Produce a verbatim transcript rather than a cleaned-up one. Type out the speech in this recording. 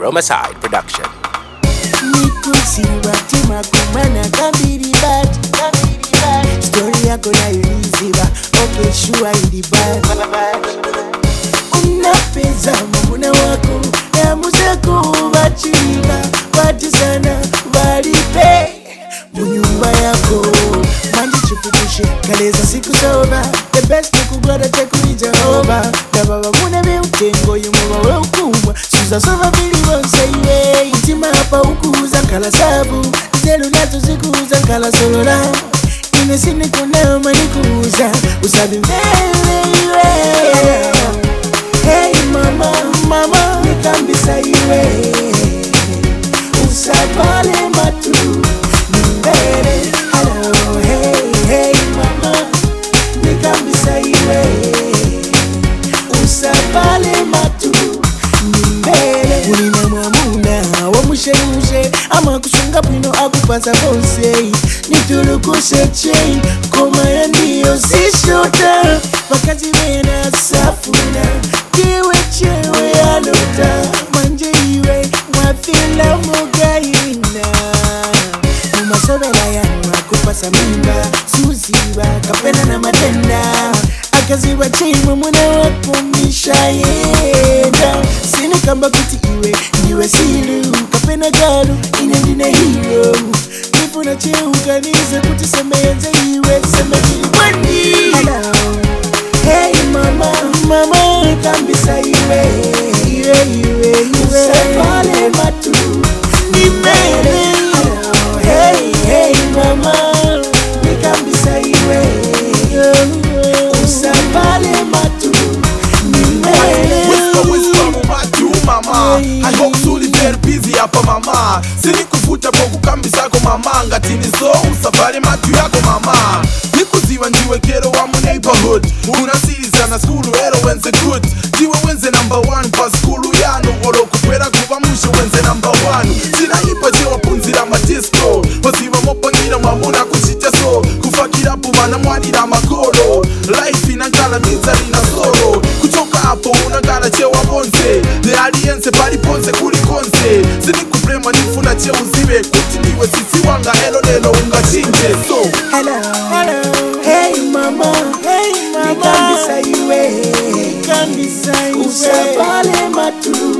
Aroma Side Production. Nikusiwa tima kumana kambiri bad story yako na iliziba okay sure ili bad unapeza mwana wako na muzeko bachiriba bati sana balipe munyumba yako manje chifukushe kaleza siku soba the best kugwada tekuli Jehova na baba mune be utengo yumuba we ukumwa suza sova bili bonse iwe intima hapa ukuza kala sabu zelu nato zikuza kala solola ine sini kuneo manikuza usabi mbele iwe hey mama mama nikambisa iwe usabale matu mbele hello hey hey mama nikambisa iwe usabale matu mbele ulina mwamuna wamushemushe ama kushunga pino akupasa bose nitulukushe chei koma ya ndiyo sishota wakazi wena safuna kiwe chewe alota manje iwe mwafila mugaina mumasobela yanwa kupasa mimba suziba kapena na matenda akaziba chima mwana wakumisha yeda sini kamba kuti iwe iwe silu kapena galu ine ndine hero nifuna cheuka nize kuti semeyenze iwe semejili mwandi hello hey mama mama kambisa iwe iwe iwe iwe usafale matu nimele hello hey hey mama nikambisa iwe usafale matu nimele whisper whisper matu mama I hope suli very busy hapa mama sini kufuta kwa kukambisa ko mama ngatini so usafale matu yako mama nikuziwa njiwe kero wa mu neighborhood unasiriza na skulu ero wenze good jiwe wenze number one pa skulu yano olo kupera kuba musho wenze number one sina hipa jewa punzira madisco waziwa mopangira mwamuna kuchita so kufakira pumana mwadira makolo life inankala mizari na solo kutoka hapo unangala chewa bonze the audience pali ponze kuli konze sini kuprema nifuna che uziwe kuti ndiwe sisi wanga elo lelo ungachinje so hello hello hey mama hey mama nikambisa iwe nikambisa iwe usabale matu